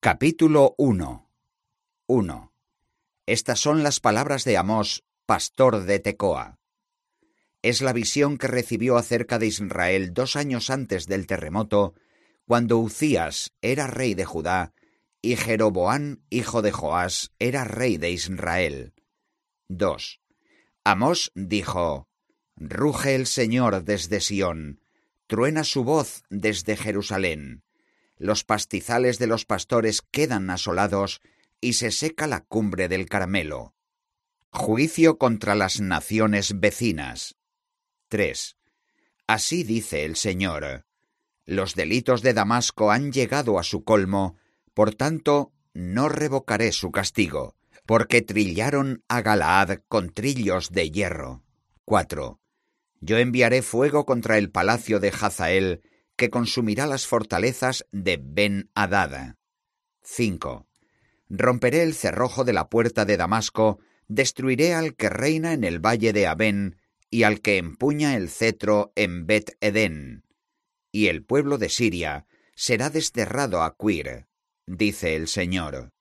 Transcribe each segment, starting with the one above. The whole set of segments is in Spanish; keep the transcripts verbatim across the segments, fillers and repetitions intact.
Capítulo uno. uno. Estas son las palabras de Amós, pastor de Tecoa. Es la visión que recibió acerca de Israel dos años antes del terremoto, cuando Uzías era rey de Judá y Jeroboam, hijo de Joás, era rey de Israel. dos. Amós dijo: Ruge el Señor desde Sión, truena su voz desde Jerusalén. Los pastizales de los pastores quedan asolados y se seca la cumbre del Carmelo. Juicio contra las naciones vecinas. tres. Así dice el Señor: los delitos de Damasco han llegado a su colmo, por tanto no revocaré su castigo, porque trillaron a Galaad con trillos de hierro. cuatro. Yo enviaré fuego contra el palacio de Hazael, que consumirá las fortalezas de Ben-Hadad. cinco. Romperé el cerrojo de la puerta de Damasco, destruiré al que reina en el valle de Abén y al que empuña el cetro en Bet-Edén. Y el pueblo de Siria será desterrado a Quir, dice el Señor.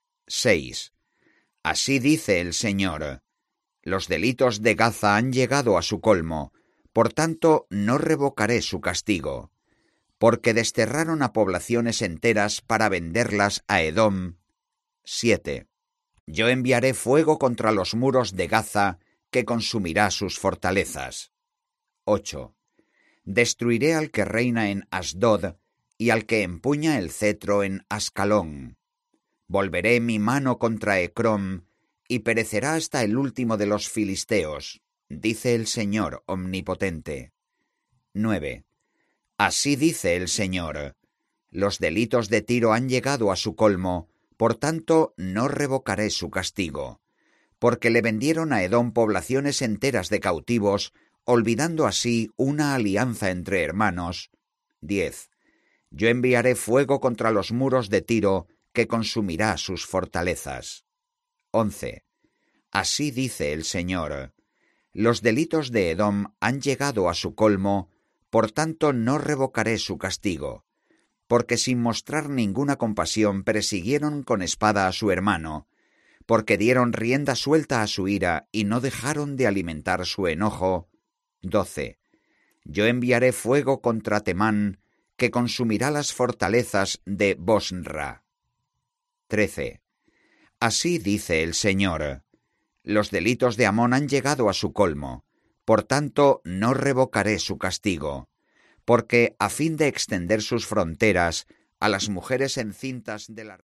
seis. Así dice el Señor: los delitos de Gaza han llegado a su colmo, por tanto no revocaré su castigo, porque desterraron a poblaciones enteras para venderlas a Edom. siete. Yo enviaré fuego contra los muros de Gaza, que consumirá sus fortalezas. ocho. Destruiré al que reina en Asdod y al que empuña el cetro en Ascalón. Volveré mi mano contra Ecrón, y perecerá hasta el último de los filisteos, dice el Señor omnipotente. nueve. Así dice el Señor: los delitos de Tiro han llegado a su colmo, por tanto no revocaré su castigo, porque le vendieron a Edom poblaciones enteras de cautivos, olvidando así una alianza entre hermanos. diez. Yo enviaré fuego contra los muros de Tiro, que consumirá sus fortalezas. once. Así dice el Señor: los delitos de Edom han llegado a su colmo, por tanto no revocaré su castigo, porque sin mostrar ninguna compasión persiguieron con espada a su hermano, porque dieron rienda suelta a su ira y no dejaron de alimentar su enojo. doce. Yo enviaré fuego contra Temán, que consumirá las fortalezas de Bosra. trece. Así dice el Señor: los delitos de Amón han llegado a su colmo, por tanto no revocaré su castigo, porque a fin de extender sus fronteras a las mujeres encintas de la